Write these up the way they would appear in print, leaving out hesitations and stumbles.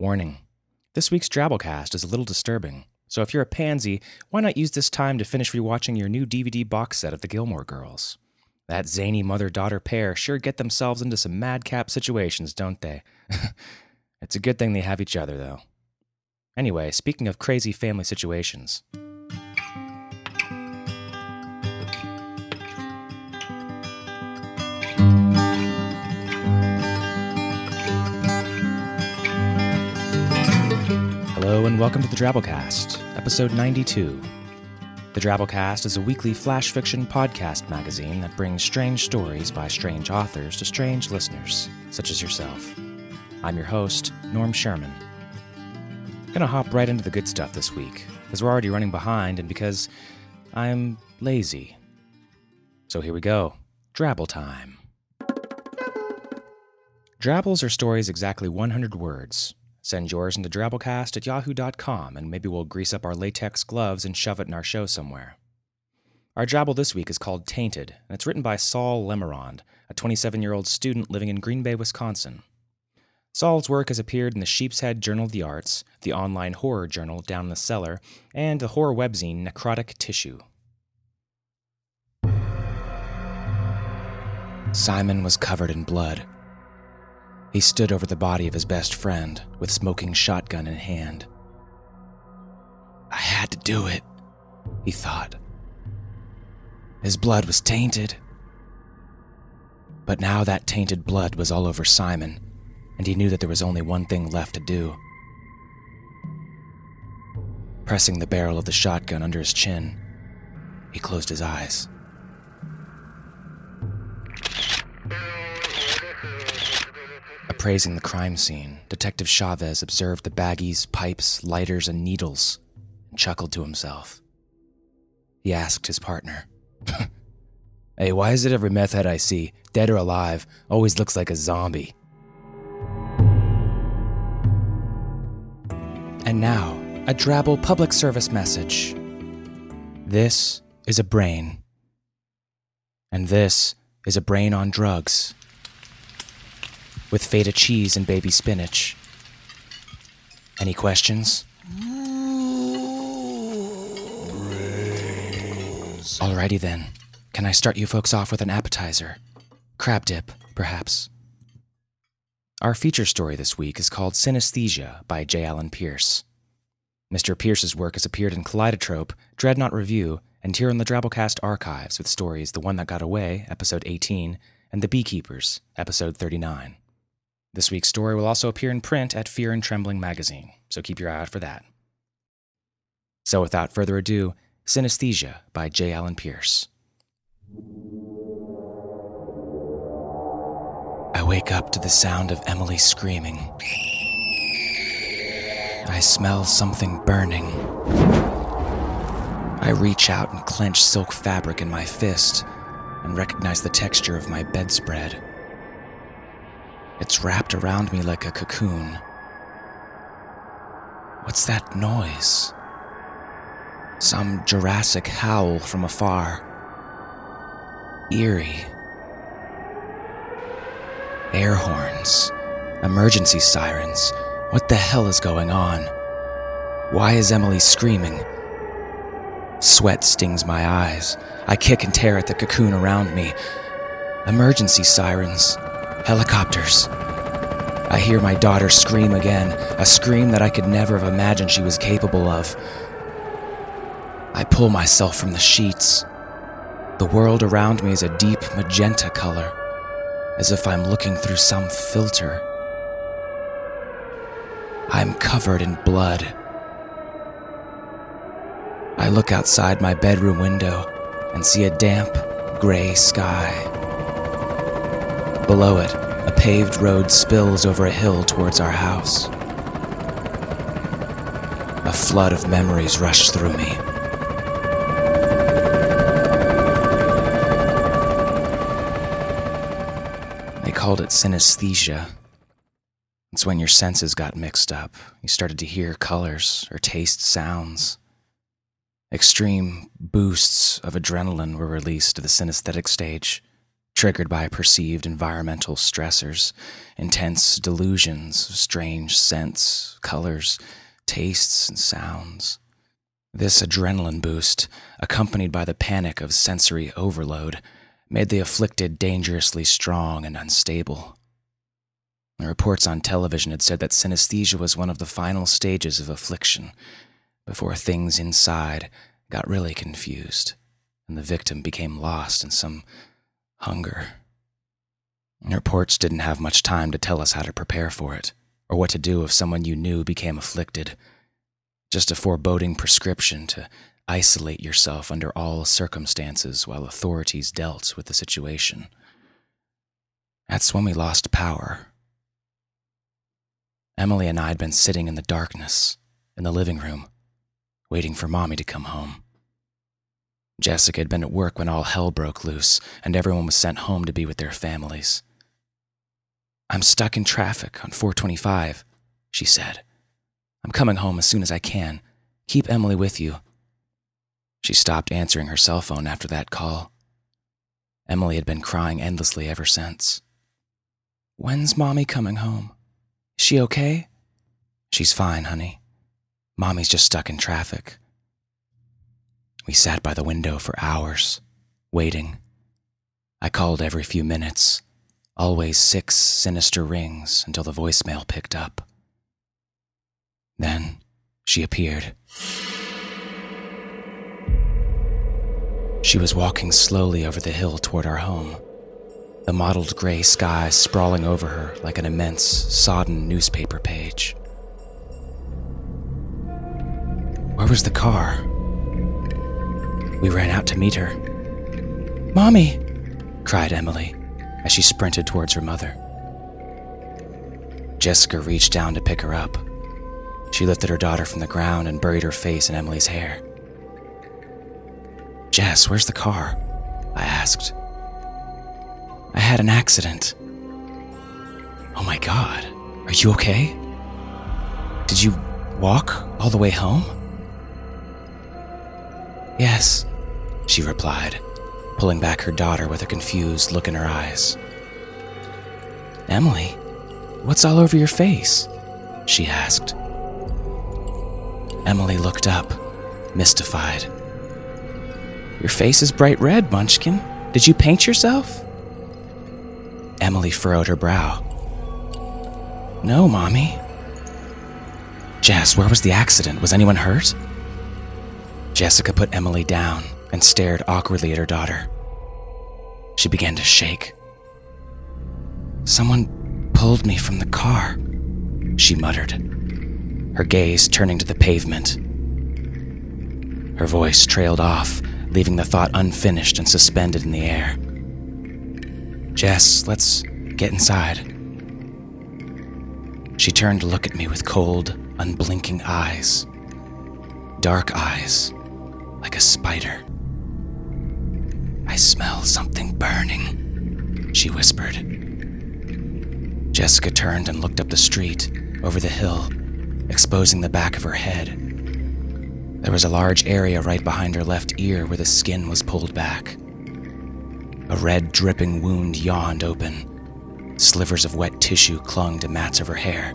Warning: this week's Drabblecast is a little disturbing, so if you're a pansy, why not use this time to finish rewatching your new DVD box set of The Gilmore Girls? That zany mother-daughter pair sure get themselves into some madcap situations, don't they? It's a good thing they have each other, though. Anyway, speaking of crazy family situations... Hello and welcome to the Drabblecast, episode 92. The Drabblecast is a weekly flash fiction podcast magazine that brings strange stories by strange authors to strange listeners, such as yourself. I'm your host, Norm Sherman. I'm gonna hop right into the good stuff this week, because we're already running behind and because I'm lazy. So here we go. Drabble time. Drabbles are stories exactly 100 words. Send yours into drabblecast@yahoo.com and maybe we'll grease up our latex gloves and shove it in our show somewhere. Our drabble this week is called Tainted, and it's written by Saul Lemerond, a 27-year-old student living in Green Bay, Wisconsin. Saul's work has appeared in the Sheepshead Journal of the Arts, the online horror journal Down in the Cellar, and the horror webzine Necrotic Tissue. Simon was covered in blood. He stood over the body of his best friend, with smoking shotgun in hand. I had to do it, he thought. His blood was tainted. But now that tainted blood was all over Simon, and he knew that there was only one thing left to do. Pressing the barrel of the shotgun under his chin, he closed his eyes. Appraising the crime scene, Detective Chavez observed the baggies, pipes, lighters, and needles, and chuckled to himself. He asked his partner, Hey, why is it every meth head I see, dead or alive, always looks like a zombie? And now, a Drabble public service message. This is a brain. And this is a brain on drugs. With feta cheese and baby spinach. Any questions? Brains. Alrighty then. Can I start you folks off with an appetizer? Crab dip, perhaps. Our feature story this week is called Synesthesia by J. Allen Pierce. Mr. Pierce's work has appeared in Kaleidotrope, Dreadnought Review, and here in the Drabblecast archives with stories The One That Got Away, episode 18, and The Beekeepers, episode 39. This week's story will also appear in print at Fear and Trembling magazine, so keep your eye out for that. So without further ado, Synesthesia by J. Allen Pierce. I wake up to the sound of Emily screaming. I smell something burning. I reach out and clench silk fabric in my fist and recognize the texture of my bedspread. It's wrapped around me like a cocoon. What's that noise? Some Jurassic howl from afar. Eerie. Air horns. Emergency sirens. What the hell is going on? Why is Emily screaming? Sweat stings my eyes. I kick and tear at the cocoon around me. Emergency sirens. Helicopters. I hear my daughter scream again, a scream that I could never have imagined she was capable of. I pull myself from the sheets. The world around me is a deep magenta color, as if I'm looking through some filter. I'm covered in blood. I look outside my bedroom window and see a damp, gray sky. Below it, a paved road spills over a hill towards our house. A flood of memories rush through me. They called it synesthesia. It's when your senses got mixed up. You started to hear colors or taste sounds. Extreme boosts of adrenaline were released to the synesthetic stage. triggered by perceived environmental stressors, intense delusions of strange scents, colors, tastes, and sounds. This adrenaline boost, accompanied by the panic of sensory overload, made the afflicted dangerously strong and unstable. The reports on television had said that synesthesia was one of the final stages of affliction, before things inside got really confused, and the victim became lost in some hunger. The reports didn't have much time to tell us how to prepare for it, or what to do if someone you knew became afflicted. Just a foreboding prescription to isolate yourself under all circumstances while authorities dealt with the situation. That's when we lost power. Emily and I had been sitting in the darkness, in the living room, waiting for Mommy to come home. Jessica had been at work when all hell broke loose, and everyone was sent home to be with their families. "I'm stuck in traffic on 425, she said. "I'm coming home as soon as I can. Keep Emily with you." She stopped answering her cell phone after that call. Emily had been crying endlessly ever since. "When's Mommy coming home? Is she okay?" "She's fine, honey. Mommy's just stuck in traffic." We sat by the window for hours, waiting. I called every few minutes, always 6 sinister rings until the voicemail picked up. Then she appeared. She was walking slowly over the hill toward our home, the mottled gray sky sprawling over her like an immense, sodden newspaper page. Where was the car? We ran out to meet her. "Mommy!" cried Emily as she sprinted towards her mother. Jessica reached down to pick her up. She lifted her daughter from the ground and buried her face in Emily's hair. "Jess, where's the car?" I asked. "I had an accident." "Oh my God, are you okay? Did you walk all the way home?" "Yes," she replied, pulling back her daughter with a confused look in her eyes. "Emily, what's all over your face?" she asked. Emily looked up, mystified. "Your face is bright red, Munchkin. Did you paint yourself?" Emily furrowed her brow. "No, Mommy." "Jess, where was the accident? Was anyone hurt?" Jessica put Emily down and stared awkwardly at her daughter. She began to shake. "Someone pulled me from the car," she muttered, her gaze turning to the pavement. Her voice trailed off, leaving the thought unfinished and suspended in the air. "Jess, let's get inside." She turned to look at me with cold, unblinking eyes. Dark eyes, like a spider. "I smell something burning," she whispered. Jessica turned and looked up the street, over the hill, exposing the back of her head. There was a large area right behind her left ear where the skin was pulled back. A red, dripping wound yawned open. Slivers of wet tissue clung to mats of her hair.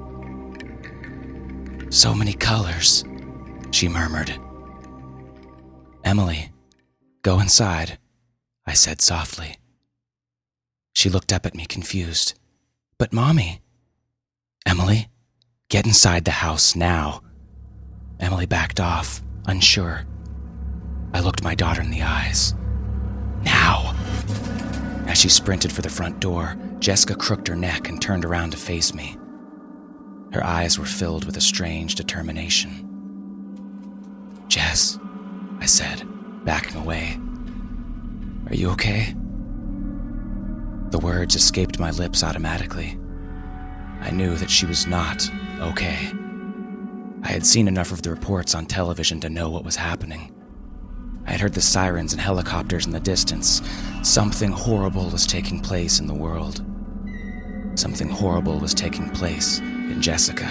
"So many colors," she murmured. "Emily, go inside," I said softly. She looked up at me confused. "But Mommy." "Emily, get inside the house now." Emily backed off, unsure. I looked my daughter in the eyes. "Now!" As she sprinted for the front door, Jessica crooked her neck and turned around to face me. Her eyes were filled with a strange determination. "Jess," I said, backing away. "Are you okay?" The words escaped my lips automatically. I knew that she was not okay. I had seen enough of the reports on television to know what was happening. I had heard the sirens and helicopters in the distance. Something horrible was taking place in the world. Something horrible was taking place in Jessica.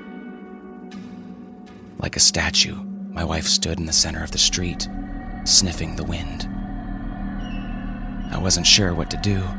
Like a statue, my wife stood in the center of the street, sniffing the wind. I wasn't sure what to do.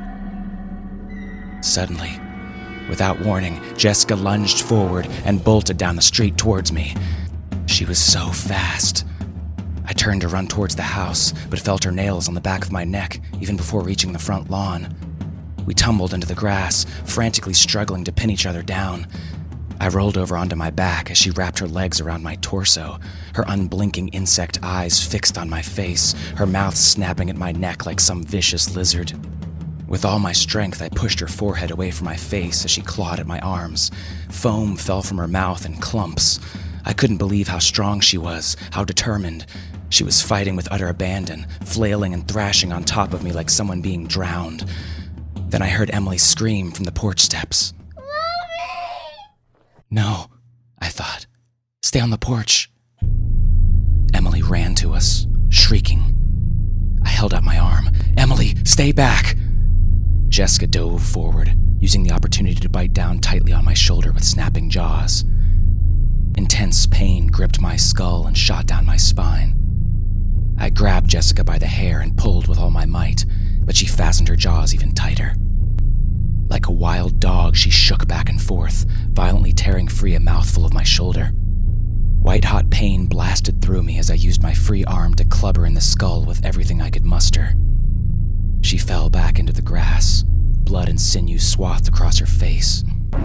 Suddenly, without warning, Jessica lunged forward and bolted down the street towards me. She was so fast. I turned to run towards the house, but felt her nails on the back of my neck even before reaching the front lawn. We tumbled into the grass, frantically struggling to pin each other down. I rolled over onto my back as she wrapped her legs around my torso, her unblinking insect eyes fixed on my face, her mouth snapping at my neck like some vicious lizard. With all my strength, I pushed her forehead away from my face as she clawed at my arms. Foam fell from her mouth in clumps. I couldn't believe how strong she was, how determined. She was fighting with utter abandon, flailing and thrashing on top of me like someone being drowned. Then I heard Emily scream from the porch steps. "Mommy!" "No," I thought. "Stay on the porch." Emily ran to us, shrieking. I held out my arm. "Emily, stay back!" Jessica dove forward, using the opportunity to bite down tightly on my shoulder with snapping jaws. Intense pain gripped my skull and shot down my spine. I grabbed Jessica by the hair and pulled with all my might, but she fastened her jaws even tighter. Like a wild dog, she shook back and forth, violently tearing free a mouthful of my shoulder. White-hot pain blasted through me as I used my free arm to club her in the skull with everything I could muster. She fell back into the grass, blood and sinew swathed across her face.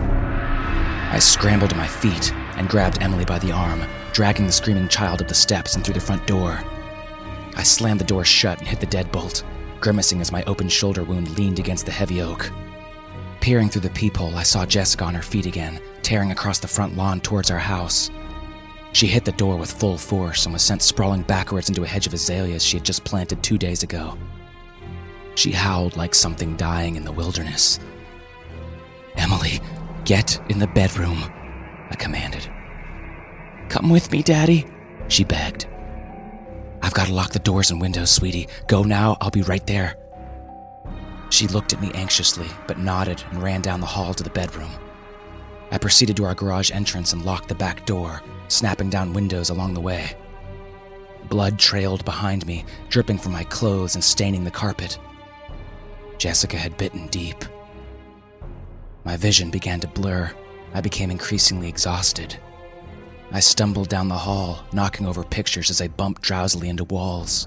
I scrambled to my feet and grabbed Emily by the arm, dragging the screaming child up the steps and through the front door. I slammed the door shut and hit the deadbolt, grimacing as my open shoulder wound leaned against the heavy oak. Peering through the peephole, I saw Jessica on her feet again, tearing across the front lawn towards our house. She hit the door with full force and was sent sprawling backwards into a hedge of azaleas she had just planted 2 days ago. She howled like something dying in the wilderness. "Emily, get in the bedroom," I commanded. "Come with me, Daddy," she begged. "I've got to lock the doors and windows, sweetie. Go now, I'll be right there." She looked at me anxiously, but nodded and ran down the hall to the bedroom. I proceeded to our garage entrance and locked the back door, snapping down windows along the way. Blood trailed behind me, dripping from my clothes and staining the carpet. Jessica had bitten deep. My vision began to blur. I became increasingly exhausted. I stumbled down the hall, knocking over pictures as I bumped drowsily into walls.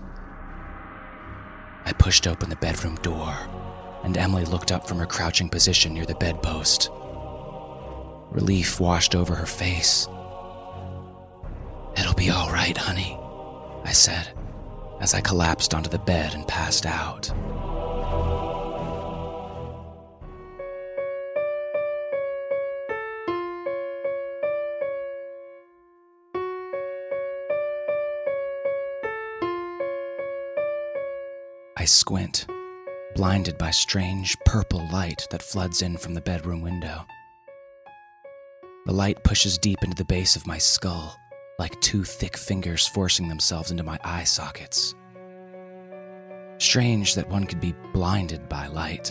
I pushed open the bedroom door, and Emily looked up from her crouching position near the bedpost. Relief washed over her face. "It'll be all right, honey," I said, as I collapsed onto the bed and passed out. I squint, blinded by strange purple light that floods in from the bedroom window. The light pushes deep into the base of my skull, like 2 thick fingers forcing themselves into my eye sockets. Strange that one could be blinded by light.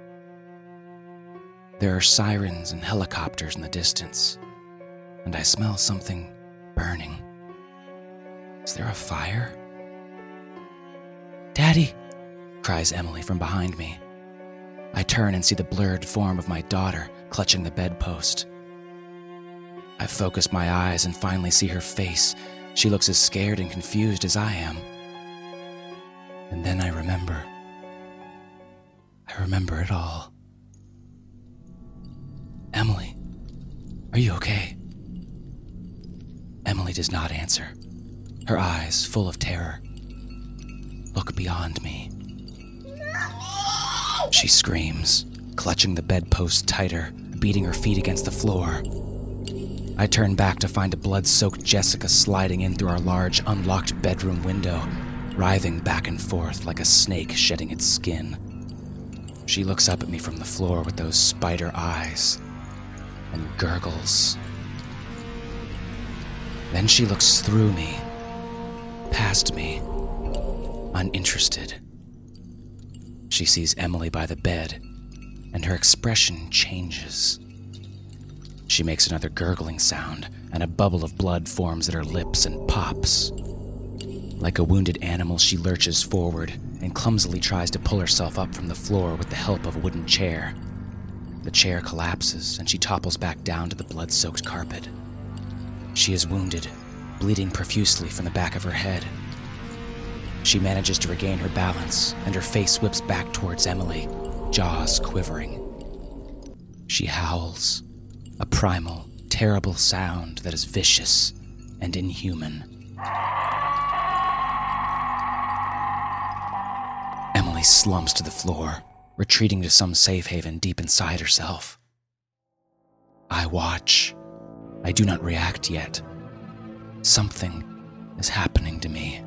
There are sirens and helicopters in the distance, and I smell something burning. Is there a fire? "Daddy!" cries Emily from behind me. I turn and see the blurred form of my daughter clutching the bedpost. I focus my eyes and finally see her face. She looks as scared and confused as I am. And then I remember. I remember it all. "Emily, are you okay?" Emily does not answer, her eyes full of terror. "Look beyond me," she screams, clutching the bedpost tighter, beating her feet against the floor. I turn back to find a blood-soaked Jessica sliding in through our large, unlocked bedroom window, writhing back and forth like a snake shedding its skin. She looks up at me from the floor with those spider eyes and gurgles. Then she looks through me, past me, uninterested. She sees Emily by the bed, and her expression changes. She makes another gurgling sound, and a bubble of blood forms at her lips and pops. Like a wounded animal, she lurches forward and clumsily tries to pull herself up from the floor with the help of a wooden chair. The chair collapses and she topples back down to the blood-soaked carpet. She is wounded, bleeding profusely from the back of her head. She manages to regain her balance, and her face whips back towards Emily, jaws quivering. She howls, a primal, terrible sound that is vicious and inhuman. Emily slumps to the floor, retreating to some safe haven deep inside herself. I watch. I do not react yet. Something is happening to me.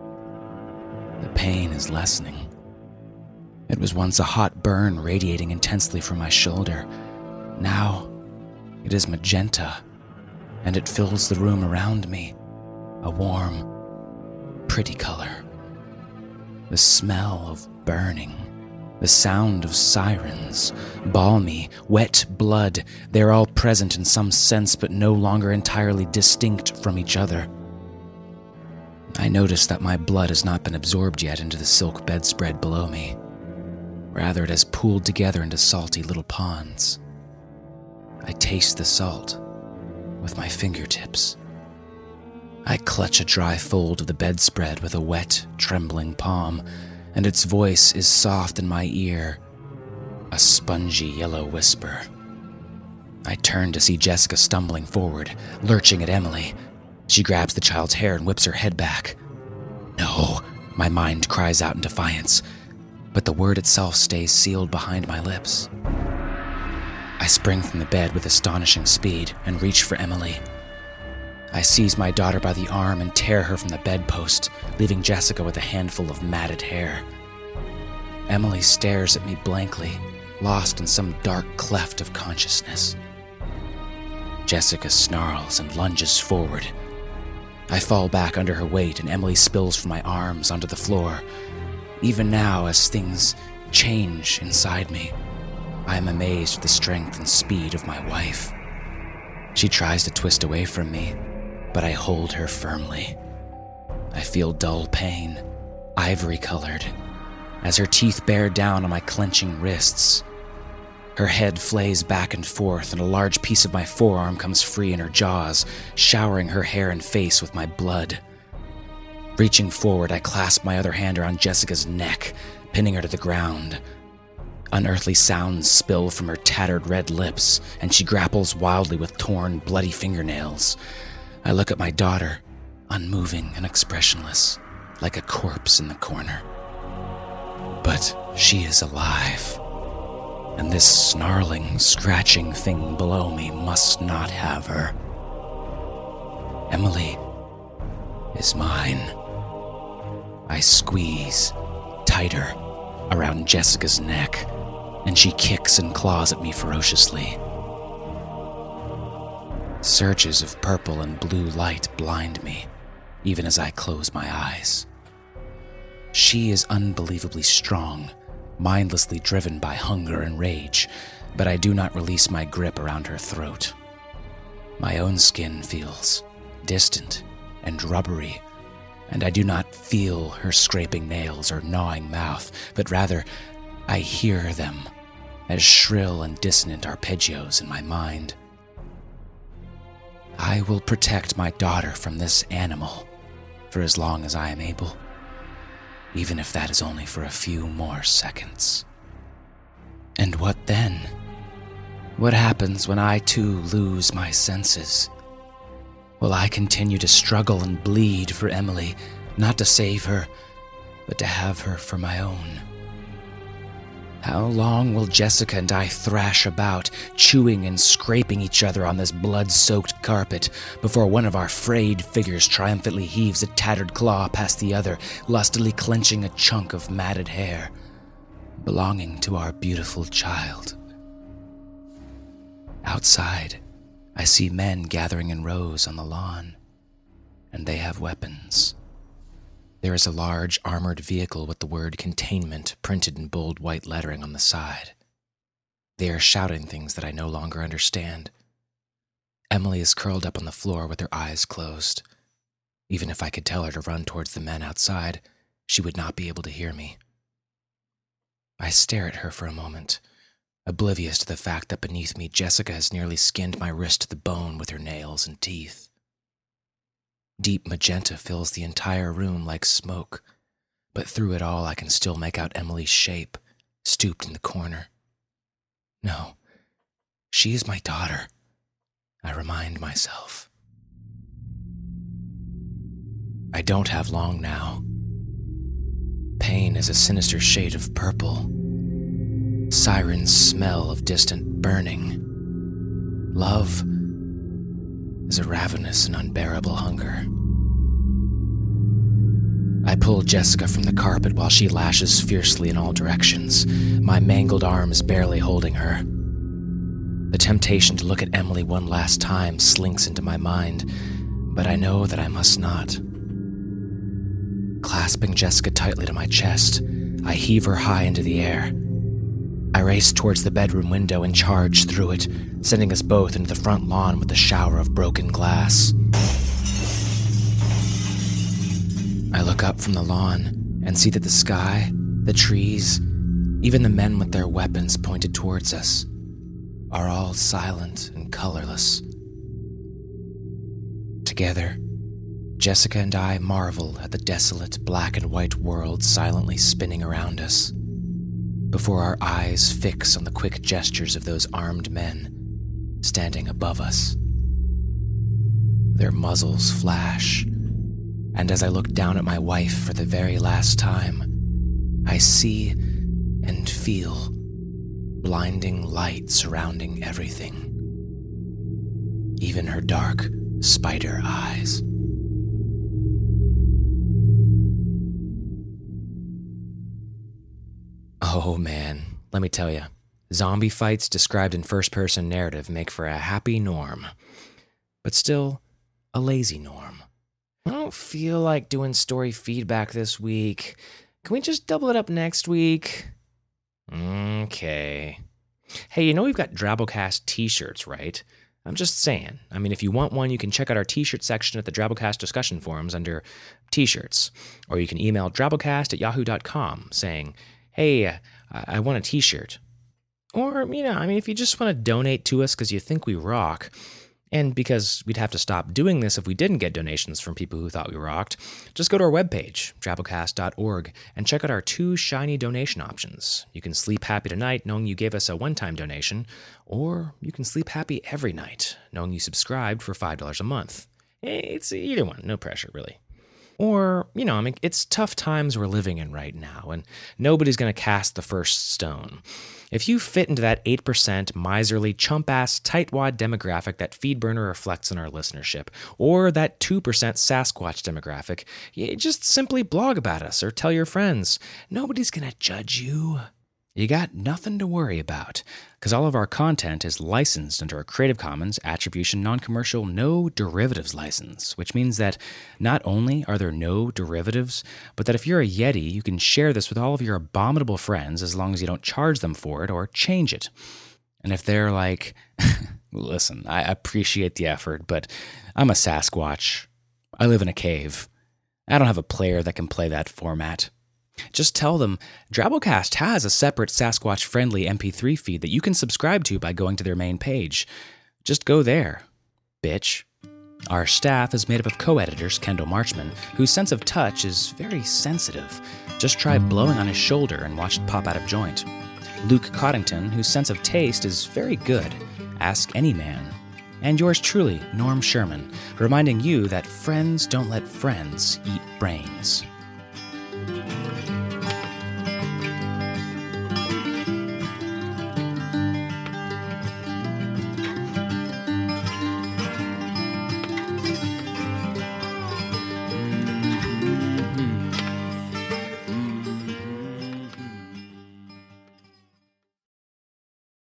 The pain is lessening. It was once a hot burn radiating intensely from my shoulder. Now, it is magenta, and it fills the room around me, a warm, pretty color. The smell of burning, the sound of sirens, balmy, wet blood, they're all present in some sense but no longer entirely distinct from each other. I notice that my blood has not been absorbed yet into the silk bedspread below me. Rather, it has pooled together into salty little ponds. I taste the salt with my fingertips. I clutch a dry fold of the bedspread with a wet, trembling palm, and its voice is soft in my ear, a spongy yellow whisper. I turn to see Jessica stumbling forward, lurching at Emily. She grabs the child's hair and whips her head back. No, my mind cries out in defiance, but the word itself stays sealed behind my lips. I spring from the bed with astonishing speed and reach for Emily. I seize my daughter by the arm and tear her from the bedpost, leaving Jessica with a handful of matted hair. Emily stares at me blankly, lost in some dark cleft of consciousness. Jessica snarls and lunges forward. I fall back under her weight and Emily spills from my arms onto the floor. Even now, as things change inside me, I am amazed at the strength and speed of my wife. She tries to twist away from me, but I hold her firmly. I feel dull pain, ivory-colored, as her teeth bear down on my clenching wrists. Her head flays back and forth, and a large piece of my forearm comes free in her jaws, showering her hair and face with my blood. Reaching forward, I clasp my other hand around Jessica's neck, pinning her to the ground. Unearthly sounds spill from her tattered red lips, and she grapples wildly with torn, bloody fingernails. I look at my daughter, unmoving and expressionless, like a corpse in the corner. But she is alive, and this snarling, scratching thing below me must not have her. Emily is mine. I squeeze tighter around Jessica's neck, and she kicks and claws at me ferociously. Surges of purple and blue light blind me, even as I close my eyes. She is unbelievably strong, mindlessly driven by hunger and rage, but I do not release my grip around her throat. My own skin feels distant and rubbery, and I do not feel her scraping nails or gnawing mouth, but rather I hear them as shrill and dissonant arpeggios in my mind. I will protect my daughter from this animal for as long as I am able, even if that is only for a few more seconds. And what then? What happens when I too lose my senses? Will I continue to struggle and bleed for Emily, not to save her, but to have her for my own? How long will Jessica and I thrash about, chewing and scraping each other on this blood-soaked carpet, before one of our frayed figures triumphantly heaves a tattered claw past the other, lustily clenching a chunk of matted hair belonging to our beautiful child? Outside, I see men gathering in rows on the lawn, and they have weapons. There is a large armored vehicle with the word containment printed in bold white lettering on the side. They are shouting things that I no longer understand. Emily is curled up on the floor with her eyes closed. Even if I could tell her to run towards the men outside, she would not be able to hear me. I stare at her for a moment, oblivious to the fact that beneath me Jessica has nearly skinned my wrist to the bone with her nails and teeth. Deep magenta fills the entire room like smoke, but through it all I can still make out Emily's shape, stooped in the corner. No, she is my daughter, I remind myself. I don't have long now. Pain is a sinister shade of purple. Sirens smell of distant burning. Love is a ravenous and unbearable hunger. I pull Jessica from the carpet while she lashes fiercely in all directions, my mangled arms barely holding her. The temptation to look at Emily one last time slinks into my mind, but I know that I must not. Clasping Jessica tightly to my chest, I heave her high into the air. I race towards the bedroom window and charge through it, sending us both into the front lawn with a shower of broken glass. I look up from the lawn and see that the sky, the trees, even the men with their weapons pointed towards us, are all silent and colorless. Together, Jessica and I marvel at the desolate black and white world silently spinning around us, before our eyes fix on the quick gestures of those armed men standing above us. Their muzzles flash, and as I look down at my wife for the very last time, I see and feel blinding light surrounding everything, even her dark spider eyes. Oh man, let me tell you, zombie fights described in first-person narrative make for a happy norm, but still a lazy norm. I don't feel like doing story feedback this week. Can we just double it up next week? Okay. Hey, we've got Drabblecast t-shirts, right? I'm just saying. I mean, if you want one, you can check out our t-shirt section at the Drabblecast discussion forums under t-shirts. Or you can email drabblecast@yahoo.com saying, hey, I want a t-shirt. Or, if you just want to donate to us because you think we rock, and because we'd have to stop doing this if we didn't get donations from people who thought we rocked, just go to our webpage, drabblecast.org, and check out our 2 shiny donation options. You can sleep happy tonight knowing you gave us a one-time donation, or you can sleep happy every night knowing you subscribed for $5 a month. It's either one, no pressure, really. Or, it's tough times we're living in right now, and nobody's going to cast the first stone. If you fit into that 8% miserly, chump-ass, tightwad demographic that Feedburner reflects in our listenership, or that 2% Sasquatch demographic, you just simply blog about us or tell your friends. Nobody's going to judge you. You got nothing to worry about, because all of our content is licensed under a Creative Commons Attribution Non-Commercial No Derivatives license, which means that not only are there no derivatives, but that if you're a Yeti, you can share this with all of your abominable friends as long as you don't charge them for it or change it. And if they're like, listen, I appreciate the effort, but I'm a Sasquatch. I live in a cave. I don't have a player that can play that format. Just tell them Drabblecast has a separate Sasquatch-friendly MP3 feed that you can subscribe to by going to their main page. Just go there, bitch. Our staff is made up of co-editors Kendall Marchman, whose sense of touch is very sensitive. Just try blowing on his shoulder and watch it pop out of joint. Luke Coddington, whose sense of taste is very good. Ask any man. And yours truly, Norm Sherman, reminding you that friends don't let friends eat brains.